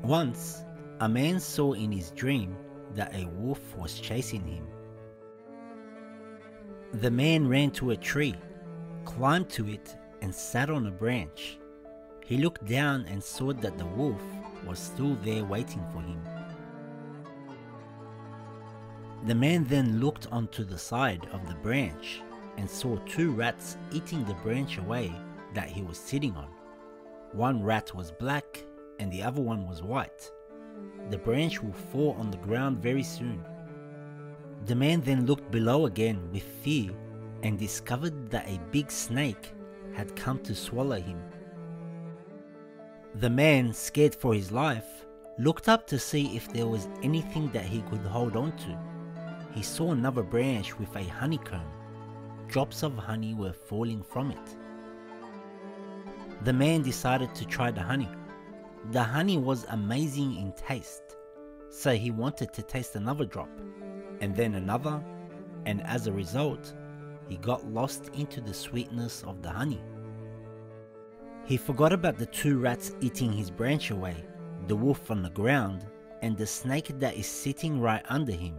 Once, a man saw in his dream that a wolf was chasing him. The man ran to a tree, climbed to it, and sat on a branch. He looked down and saw that the wolf was still there waiting for him. The man then looked onto the side of the branch and saw two rats eating the branch away that he was sitting on. One rat was black and the other one was white. The branch will fall on the ground very soon. The man then looked below again with fear and discovered that a big snake had come to swallow him. The man, scared for his life, looked up to see if there was anything that he could hold on to. He saw another branch with a honeycomb. Drops of honey were falling from it. The man decided to try the honey. The honey was amazing in taste, so he wanted to taste another drop, and then another, and as a result, he got lost into the sweetness of the honey. He forgot about the two rats eating his branch away, the wolf on the ground, and the snake that is sitting right under him.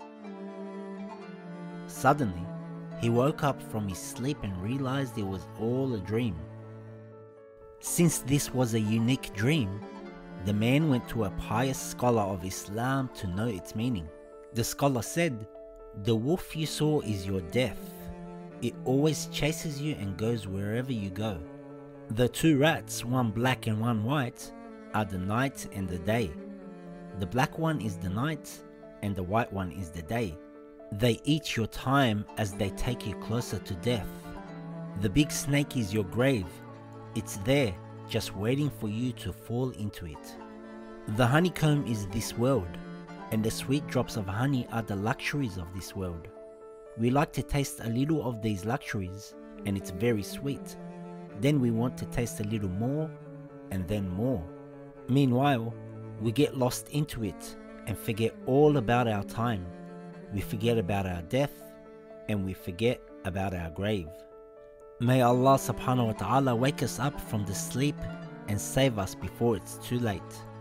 Suddenly, he woke up from his sleep and realized it was all a dream. Since this was a unique dream, the man went to a pious scholar of Islam to know its meaning. The scholar said, "The wolf you saw is your death. It always chases you and goes wherever you go. The two rats, one black and one white, are the night and the day. The black one is the night and the white one is the day. They eat your time as they take you closer to death. The big snake is your grave. It's there, just waiting for you to fall into it. The honeycomb is this world, and the sweet drops of honey are the luxuries of this world. We like to taste a little of these luxuries, and it's very sweet. Then we want to taste a little more, and then more. Meanwhile, we get lost into it and forget all about our time. We forget about our death, and we forget about our grave." May Allah subhanahu wa ta'ala wake us up from the sleep and save us before it's too late.